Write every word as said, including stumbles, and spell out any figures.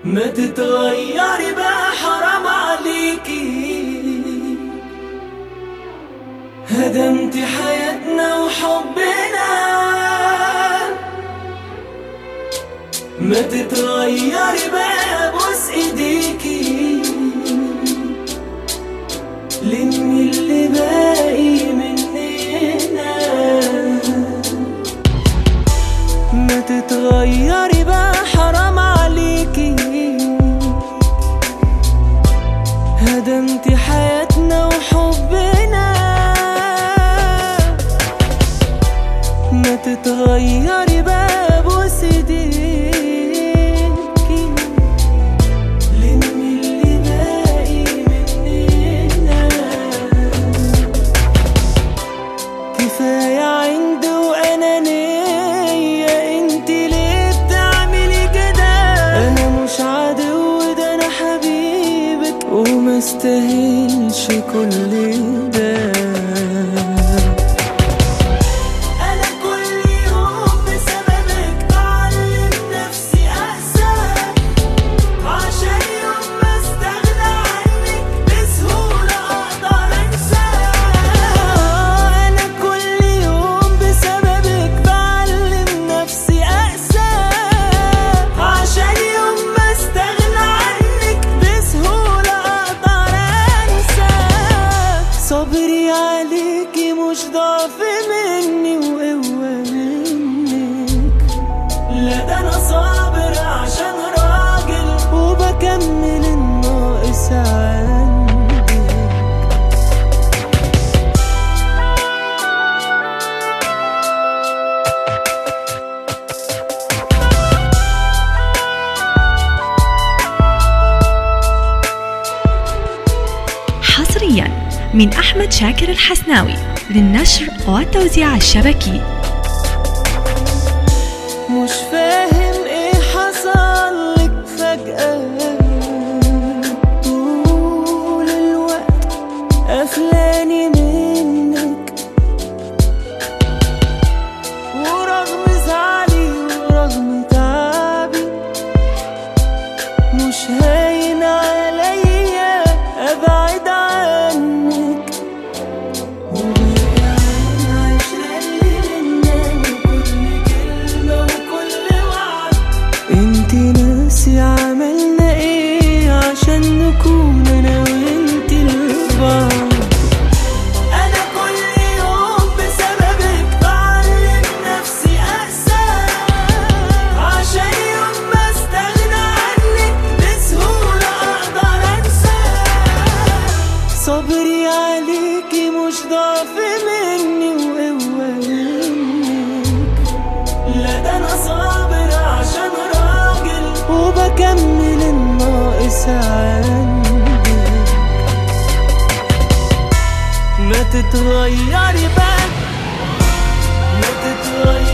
ما تتغيري بقى حرام عليكي، هدمتي حياتنا وحبنا. ما تتغيري بقى بوس ايديكي، لمي اللي باقي مننا. ما تتغيري بقى حرام عليكي، هدمتي حياتنا وحبنا. ما تتغيري بقى بوس ايديكي، لمي اللي باقي مننا. كفاية عند وأنانية، انتي ليه بتعملي كده؟ انا مش عدو، ده انا حبيبك وما استاهلش كل ده. صبري عليكي مش ضعف مني وقوة منك، لا ده انا صابر عشان راجل وبكمل الناقص عندك. حصريا من أحمد شاكر الحسناوي للنشر والتوزيع الشبكي. مش فاهم ايه حصل لك فجأة، طول الوقت قفلاني منك، ورغم زعلي ورغم تعبي مش هاين عليا ابعد عنك. انتي ناسي عملنا ايه عشان نكون انا وانتي لبعض؟ انا كل يوم بسببك بعلم نفسي اقسى، عشان يوم ما استغنى عنك بسهولة اقدر انسى. صبري عليكي مش ضعف مني وقوة منك، لا ده انا صابر عشان وبكمل الناقص عندك. ما تتغيري بقى، ما تتغيري